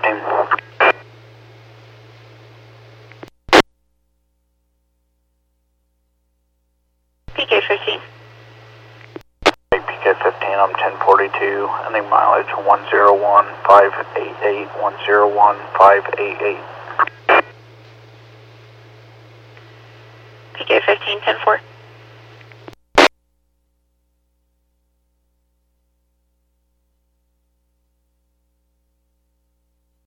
15. PK-15. PK-15, I'm 1042, and the mileage 101,588, 101,588. PK-15, 10-4.